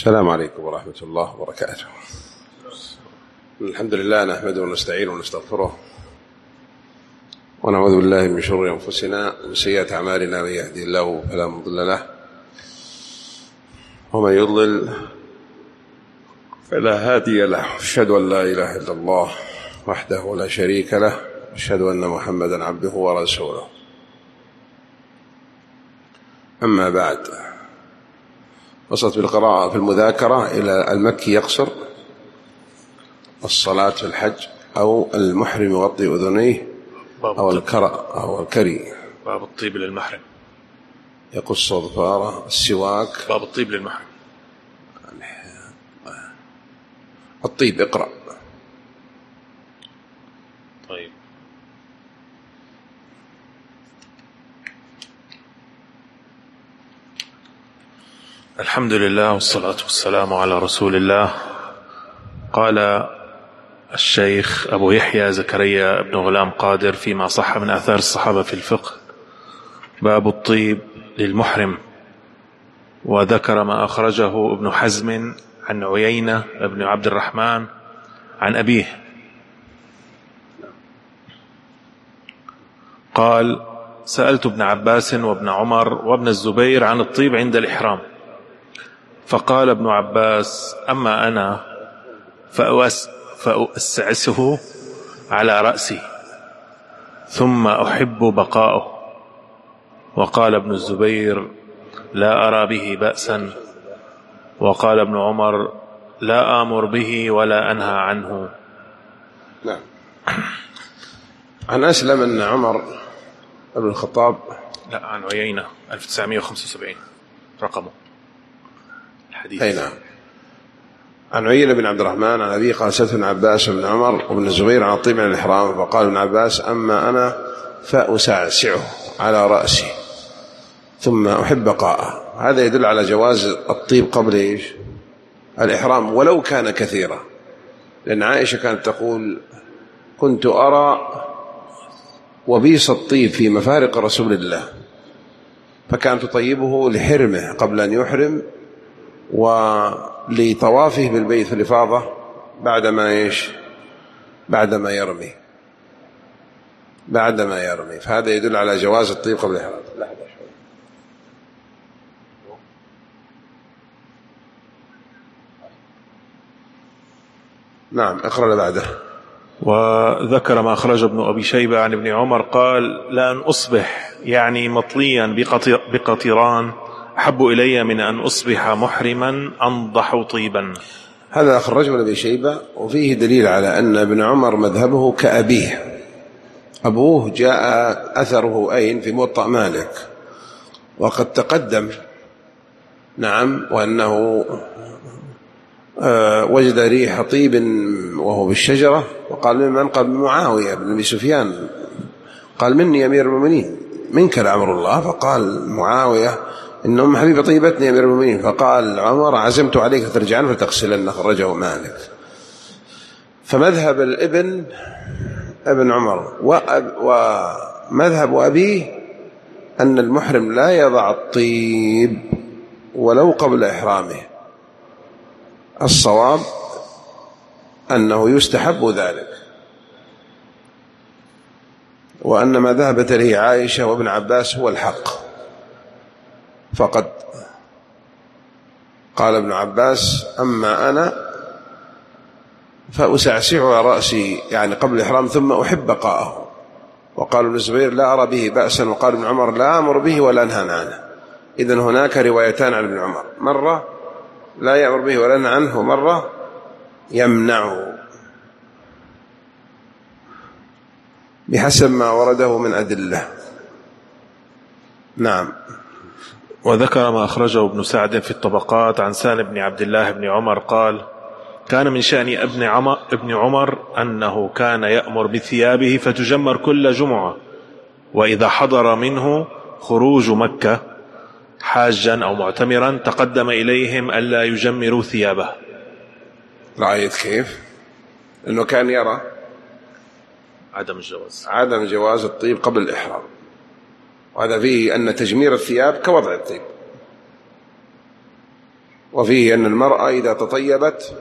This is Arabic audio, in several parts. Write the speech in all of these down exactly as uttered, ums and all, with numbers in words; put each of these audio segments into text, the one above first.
السلام عليكم ورحمة الله وبركاته. الحمد لله نحمده ونستعينه ونستغفره ونعوذ بالله من شرور أنفسنا ومن سيئات أعمالنا، من يهدي الله فلا مضل له ومن يضلل فلا هادي له. أشهد أن لا إله إلا الله وحده لا شريك له، أشهد أن محمدا عبده ورسوله. أما بعد، وصلت بالقراءة في المذاكرة إلى المكي يقصر الصلاة في الحج، أو المحرم يغطي أذنيه، أو الكرأ أو الكري. باب الطيب للمحرم، يقص أظفاره، السواك. باب الطيب للمحرم. الطيب اقرأ. طيب. الحمد لله والصلاة والسلام على رسول الله. قال الشيخ أبو يحيى زكريا بن غلام قادر فيما صح من آثار الصحابة في الفقه: باب الطيب للمحرم. وذكر ما أخرجه ابن حزم عن عيينة بن عبد الرحمن عن أبيه قال: سألت ابن عباس وابن عمر وابن الزبير عن الطيب عند الإحرام، فقال ابن عباس: أما أنا فأوس فأسعسه على رأسي ثم أحب بقاؤه. وقال ابن الزبير: لا أرى به بأسا. وقال ابن عمر: لا آمر به ولا أنهى عنه. نعم. عن أسلم أن عمر بن الخطاب، لا، عن عيينة ألف وتسعمائة وخمسة وسبعين رقمه الحديث. أي نعم. عن عيينة بن عبد الرحمن عن أبي قال: سألت ابن عباس وابن عمر وابن الزبير عن الطيب من الإحرام، فقال ابن عباس: أما أنا فأسعسعه على رأسي ثم أحب بقاءه. هذا يدل على جواز الطيب قبل إيش؟ الإحرام، ولو كان كثيرا، لأن عائشة كانت تقول: كنت أرى وبيص الطيب في مفارق رسول الله، فكانت تطيبه لحرمه قبل أن يحرم، ولطوافه بالبيت في الإفاضة بعدما إيش؟ بعدما يرمي بعدما يرمي فهذا يدل على جواز الطيب قبل الإحرام. نعم، اقرأ بعده. وذكر ما أخرج ابن أبي شيبة عن ابن عمر قال: لأن أصبح يعني مطليا بقطران أحب إلي من أن أصبح محرما أنضح طيبا. هذا أخرجه ابن أبي شيبة، وفيه دليل على أن ابن عمر مذهبه كأبيه. أبوه جاء أثره أين؟ في موطأ مالك، وقد تقدم نعم وأنه وجد ريح طيب وهو بالشجرة، وقال: ممن؟ قال: معاوية بن أبي سفيان. قال: مني أمير المؤمنين، منك لأمر الله. فقال معاوية: إن أم حبيبة طيبتني أمير المؤمنين. فقال عمر: عزمت عليك ترجعن فتغسلن. خرجه مالك. فمذهب الابن ابن عمر ومذهب أبيه أن المحرم لا يضع الطيب ولو قبل إحرامه. الصواب أنه يستحب ذلك، وأن ما ذهبت إليه عائشة وابن عباس هو الحق. فقد قال ابن عباس: أما أنا فأسعسع على رأسي يعني قبل الإحرام ثم أحب بقاءه. وقال ابن الزبير: لا أرى به بأسا. وقال ابن عمر: لا أمر به ولا أنهى عنه. إذن هناك روايتان عن ابن عمر: مرة لا يأمر به ولا ينهى عنه، ومرة يمنعه بحسب ما ورده من أدلة. نعم. وذكر ما أخرجه ابن سعد في الطبقات عن سالم بن عبد الله بن عمر قال: كان من شأن ابن عمر, ابن عمر أنه كان يأمر بثيابه فتجمر كل جمعة، وإذا حضر منه خروج مكة حاجا أو معتمرا تقدم إليهم ألا يجمروا ثيابه. رأيت كيف؟ أنه كان يرى عدم الجواز عدم جواز الطيب قبل الإحرام، وهذا فيه أن تجمير الثياب كوضع الطيب. وفيه أن المرأة إذا تطيبت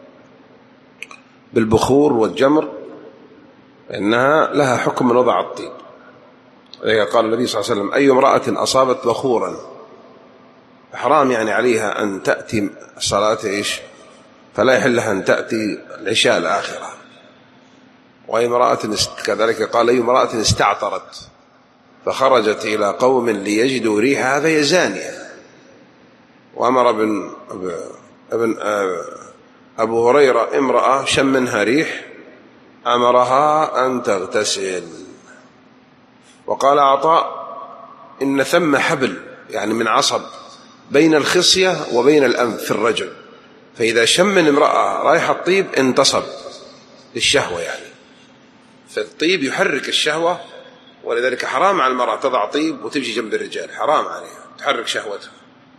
بالبخور والجمر إنها لها حكم من وضع الطيب. قال النبي صلى الله عليه وسلم: أي امرأة أصابت بخورا حرام يعني عليها أن تأتي الصلاة إيش فلا يحل لها أن تأتي العشاء الآخرة. وأي امرأة كذلك قال: أي امرأة استعطرت فخرجت إلى قوم ليجدوا ريحها فهي زانية. وأمر ابن ابن أبو هريرة امرأة شم منها ريح أمرها أن تغتسل. وقال عطاء: إن ثم حبل يعني من عصب بين الخصية وبين الأنف في الرجل، فإذا شم من امرأة رائحة الطيب انتصب للشهوة، يعني فالطيب يحرك الشهوة، ولذلك حرام على المرأة تضع طيب وتمشي جنب الرجال، حرام عليها، تحرك شهوتها.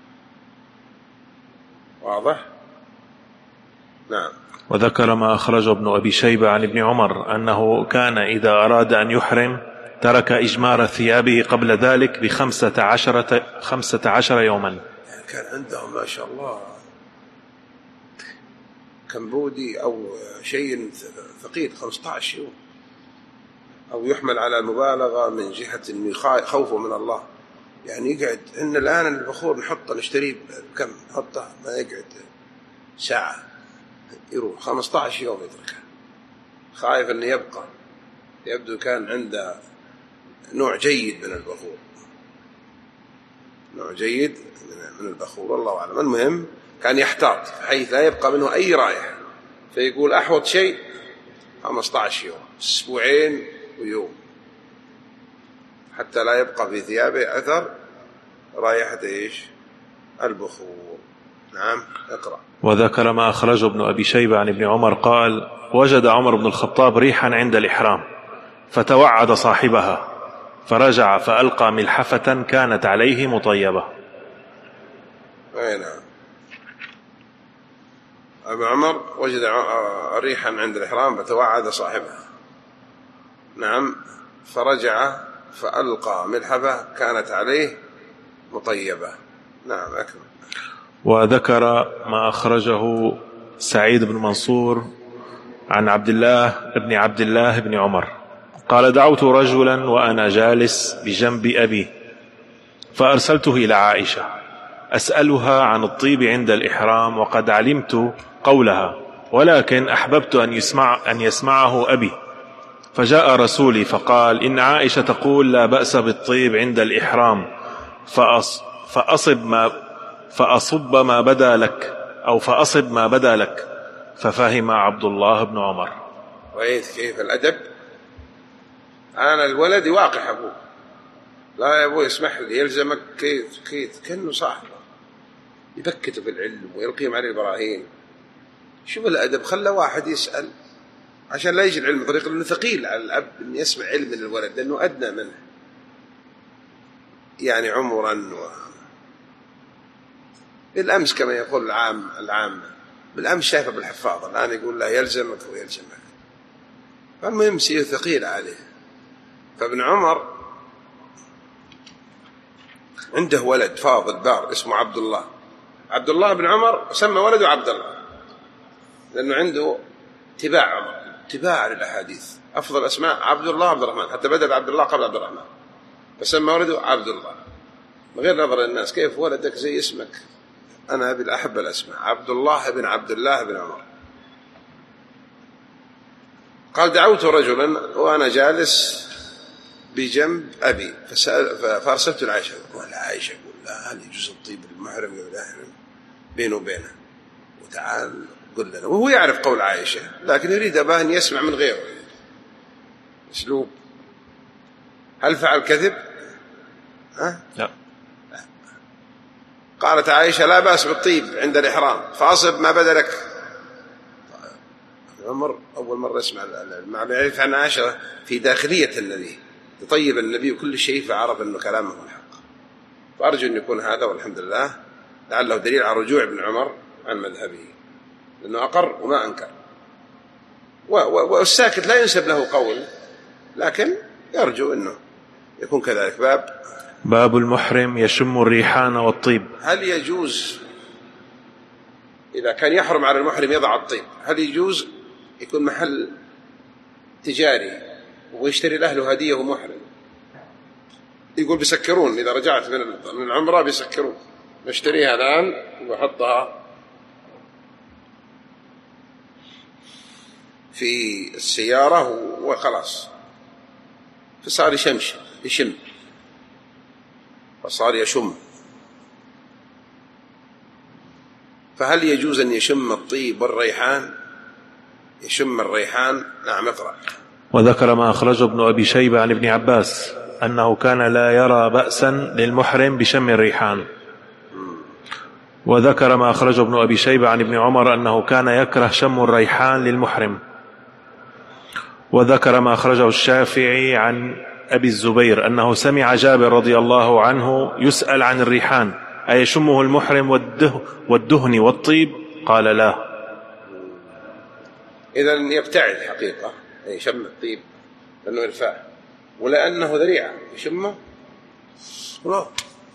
واضح؟ نعم. وذكر ما أخرجه ابن أبي شيبة عن ابن عمر أنه كان إذا أراد أن يحرم ترك إجمار ثيابه قبل ذلك بخمسة عشرة خمسة عشر يوما. يعني كان عندهم ما شاء الله كمبودي أو شيء ثقيل خمسة عشر يوم، أو يحمل على المبالغة من جهة خوفه من الله. يعني يقعد إن الآن البخور نحطه نشتريه كم نحطه ما يقعد ساعة، يروح خمسة عشر يوم يتركه، خايف أن يبقى. يبدو كان عنده نوع جيد من البخور، نوع جيد من البخور والله أعلم. المهم كان يحتاط حيث لا يبقى منه أي رائحة، فيقول أحوط شيء خمسة عشر يوم، أسبوعين ويوم، حتى لا يبقى في ثيابه أثر رائحة إيش البخور. نعم. اقرأ. وذكر ما أخرجه ابن أبي شيبة عن ابن عمر قال: وجد عمر بن الخطاب ريحا عند الإحرام فتوعد صاحبها فرجع فألقى ملحفة كانت عليه مطيبة. أي نعم. أبو عمر وجد ريحا عند الإحرام فتوعد صاحبها، نعم، فرجع فألقى ملحفة كانت عليه مطيبة. نعم. أكمل. وذكر ما أخرجه سعيد بن منصور عن عبد الله بن عبد الله بن عمر قال: دعوت رجلا وأنا جالس بجنب أبي فأرسلته إلى عائشة أسألها عن الطيب عند الإحرام، وقد علمت قولها، ولكن أحببت أن يسمع أن يسمعه أبي. فجاء رسولي فقال: إن عائشة تقول لا بأس بالطيب عند الإحرام، فأص فأصب ما فأصب ما بدا لك أو فأصب ما بدا لك. ففهم عبد الله بن عمر. رأيت كيف الأدب؟ أنا الولد واقع أبوه، لا يا أبوه يسمح لي، يلزمك كيف كيف كأنه صاحبه، يبكته بالعلم ويلقيهم عليه البراهين. شوف الأدب، خلى واحد يسأل عشان لا يجي العلم طريق، لأنه ثقيل على الأب أن يسمع علم من الولد لأنه أدنى منه يعني عمرا. و... بالأمس كما يقول العام العامة، بالأمس شايفه بالحفاظة، الآن يقول لا يلزمك ويلزمك. فالمهم سيء ثقيل عليه. فابن عمر عنده ولد فاضل بار اسمه عبد الله. عبد الله بن عمر سمى ولده عبد الله لأنه عنده اتباع عمر، اتباع للأحاديث. أفضل أسماء عبد الله عبد الرحمن، حتى بدل عبد الله قبل عبد الرحمن، فسمى ولده عبد الله بغير نظر الناس. كيف ولدك زي اسمك؟ أنا أبي الأحب الأسماء، عبد الله بن عبد الله بن عمر. قال: دعوت رجلا وأنا جالس بجنب أبي فأرسلت العائشة. قال عائشة: يقول لا، هل يجوز الطيب للمحرم ولا يحرم بينه وبينه؟ وتعال قل لنا. وهو يعرف قول عائشة لكن يريد أباه أن يسمع من غيره أسلوب. هل فعل كذب؟ ها؟ لا. قالت عائشة: لا بأس بالطيب عند الإحرام، فأصب ما بدا لك. عمر أول مرة يسمع مع يعرف عن عائشة في داخلية النبي، يطيب النبي وكل شيء، فعرف أنه كلامه الحق. فأرجو أن يكون هذا، والحمد لله لعله دليل على رجوع ابن عمر عن مذهبه، لأنه أقر وما أنكر. والساكت لا ينسب له قول، لكن يرجو أنه يكون كذلك. باب باب المحرم يشم الريحان والطيب. هل يجوز إذا كان يحرم على المحرم يضع الطيب، هل يجوز يكون محل تجاري ويشتري لأهله هدية ومحرم؟ يقول بيسكرون، إذا رجعت من العمرة بيسكرون، نشتريها الآن وحطها في السيارة وخلاص، فصار يشمش يشم فصار يشم. فهل يجوز أن يشم الطيب والريحان؟ يشم الريحان؟ نعم. اقرأ. وذكر ما أخرجه ابن أبي شيبة عن ابن عباس أنه كان لا يرى بأسا للمحرم بشم الريحان. وذكر ما أخرجه ابن أبي شيبة عن ابن عمر أنه كان يكره شم الريحان للمحرم. وذكر ما أخرجه الشافعي عن أبي الزبير أنه سمع جابر رضي الله عنه يسأل عن الريحان أيشمه المحرم والدهن والطيب؟ قال لا. إذن يبتعد حقيقة يشم الطيب لأنه يرفعه، ولأنه ذريعة يشمه لا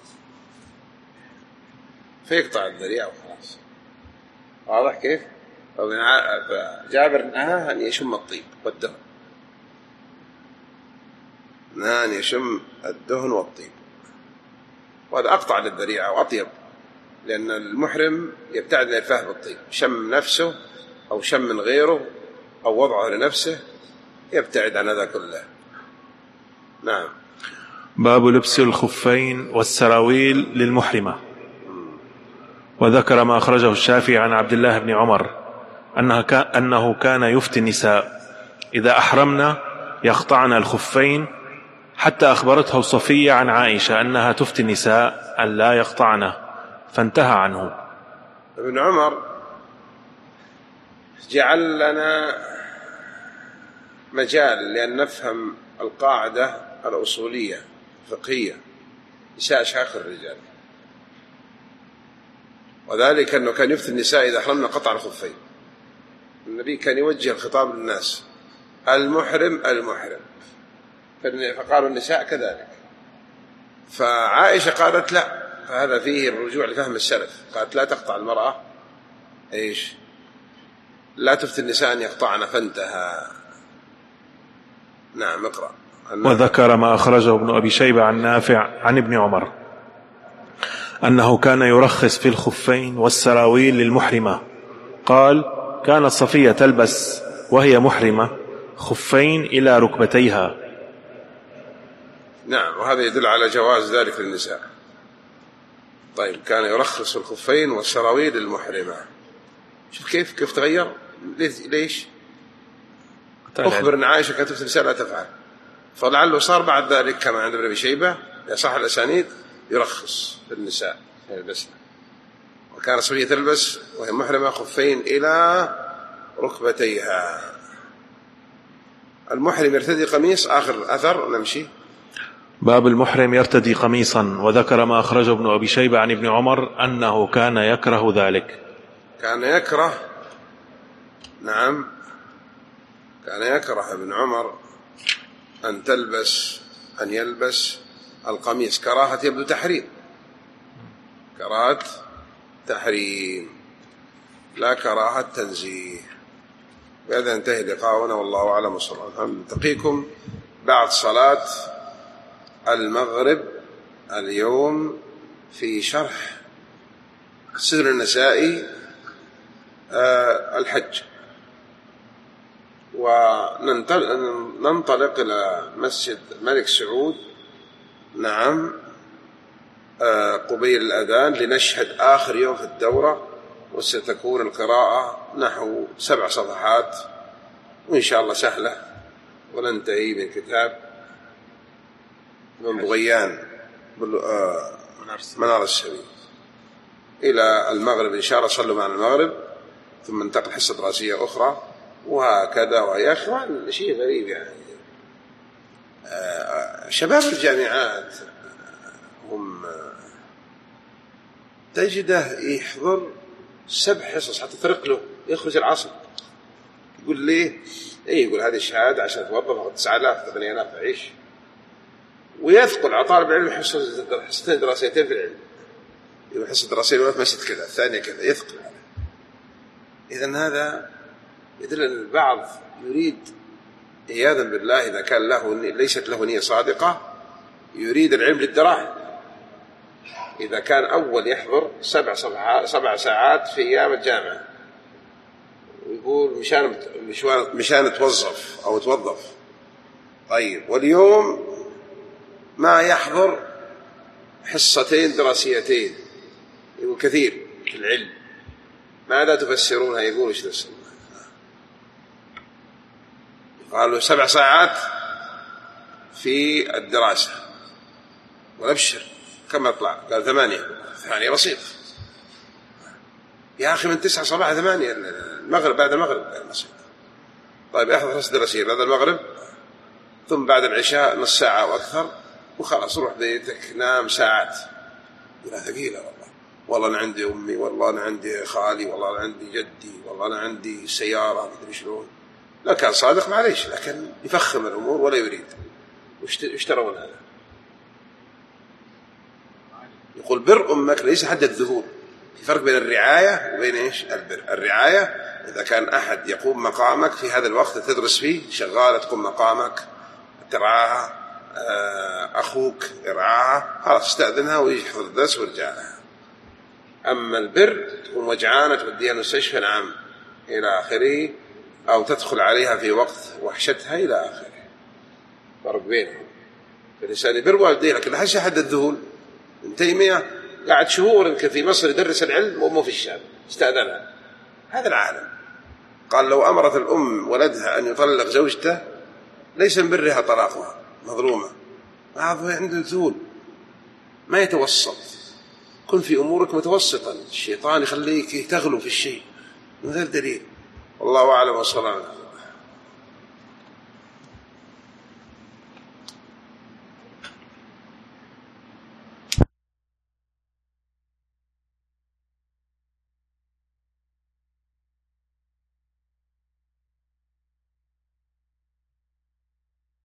فيقطع الذريعة وخلاص. واضح كيف؟ جابر نهى أن يشم الطيب والدهن، نهى أن يشم الدهن والطيب، وهذا أقطع للذريعة وأطيب، لأن المحرم يبتعد الإرفاه بالطيب، شم نفسه أو شم من غيره أو وضعه لنفسه يبتعد عن هذا كله. نعم. باب لبس الخفين والسراويل للمحرمة. وذكر ما أخرجه الشافعي عن عبد الله بن عمر أنه كان يفتي النساء إذا أحرمنا يخضعن الخفين، حتى أخبرته صفية عن عائشة أنها تفتي النساء أن لا يقطعن، فانتهى عنه. ابن عمر جعل لنا مجال لأن نفهم القاعدة الأصولية الفقهية نساء شاخ الرجال، وذلك أنه كان يفتي النساء إذا أحرمنا قطع الخفين. النبي كان يوجه الخطاب للناس المحرم المحرم، فقالوا النساء كذلك. فعائشة قالت لا، فهذا فيه الرجوع لفهم السلف، قالت لا تقطع المرأة إيش لا تفتي النساء أن يقطعن، فانتهى. نعم. اقرأ. وذكر ما أخرجه ابن أبي شيبة عن نافع عن ابن عمر أنه كان يرخص في الخفين والسراويل للمحرمة. قال كانت صفية تلبس وهي محرمة خفين إلى ركبتيها. نعم، وهذا يدل على جواز ذلك للنساء. طيب، كان يرخص الخفين والسراويل للمحرمة. شوف كيف كيف تغير. ليش؟ أخبر أن عائشة كانت تفتي النساء لا تفعل، فلعله صار بعد ذلك كما عند ابن أبي شيبة يصح الأسانيد يرخص للنساء يلبسنا. وكان صفية تلبس وهي محرمة خفين إلى ركبتيها. المحرم يرتدي قميص. آخر أثر نمشي. باب المحرم يرتدي قميصا. وذكر ما أخرجه ابن أبي شيبة عن ابن عمر أنه كان يكره ذلك. كان يكره. نعم، كان يكره ابن عمر أن تلبس أن يلبس القميص كراهة يبدو تحريم، كراهة تحريم لا كراهة تنزيه. بهذا ينتهي لقاؤنا، والله أعلم وصلى الله عليه وسلم. نلتقيكم بعد صلاة المغرب اليوم في شرح السدر النسائي الحج، وننطلق إلى مسجد الملك سعود. نعم، قبيل الأذان لنشهد آخر يوم في الدورة، وستكون القراءة نحو سبع صفحات وإن شاء الله سهلة، وننتهي من كتاب من بغيان منار السبيل إلى المغرب إن شاء الله. صلوا معنا المغرب ثم ننتقل حصة دراسية أخرى، وهكذا. ويا أخوان شيء غريب يعني، شباب الجامعات هم تجده يحضر سبع حصص حتى ترق له يخرج العصر. يقول ليه؟ إيه، يقول هذه الشهادة عشان توظف تسعة آلاف ثمانية آلاف عيش، ويثقل على طالب العلم حصتين دراسيتين في العلم. يقول حصة دراسية الأولى في مسجد كذا، الثانية كذا، يثقل. إذن هذا يدل أن البعض يريد عياذا بالله إذا كان له ليست له نية صادقة يريد العلم للدراهم. إذا كان أول يحضر سبع سبع ساعات في أيام الجامعة ويقول مشان مشان توظف أو توظف، طيب واليوم ما يحضر حصتين دراسيتين، يقول كثير في العلم، ماذا تفسرونها؟ يقول ايش تفسرون؟ قالوا سبع ساعات في الدراسة، والأبشر كم أطلع؟ قال ثمانية. ثمانية بسيط يا أخي، من تسعة صباح ثمانية المغرب، بعد المغرب بسيط. طيب أحضر حصة دراسية بعد المغرب، ثم بعد العشاء نص ساعة وأكثر، وخلاص روح بيتك نام ساعات. يقول ثقيلة والله، والله أنا عندي أمي، والله أنا عندي خالي، والله أنا عندي جدي، والله أنا عندي سيارة، ما أدري شلون. لا كان صادق معليش، لكن يفخم الأمور ولا يريد. وش ترون هذا؟ يقول بر أمك ليس حد الذهول. في فرق بين الرعاية وبين إيش البر. الرعاية إذا كان أحد يقوم مقامك في هذا الوقت تدرس فيه، شغالة تقوم مقامك ترعاها، أخوك يرعاها، خلاص استأذنها ويحضر الدرس ويرجع لها. أما البر تكون وجعانة توديها المستشفى نعم إلى آخره، أو تدخل عليها في وقت وحشتها إلى آخره. فرق بينهم. فالإنسان يبر والديه، لكن لا حد الذهول. ابن تيمية قاعد شهور في مصر يدرس العلم ومو في الشام، استأذنها. هذا العالم. قال لو أمرت الأم ولدها أن يطلق زوجته ليس من برها طلاقها، مظلومة. هذا عنده ذهول، ما يتوسط. كن في أمورك متوسطا، الشيطان يخليك تغلو في الشيء من غير دليل. والله أعلم وصلى الله عليه وسلم.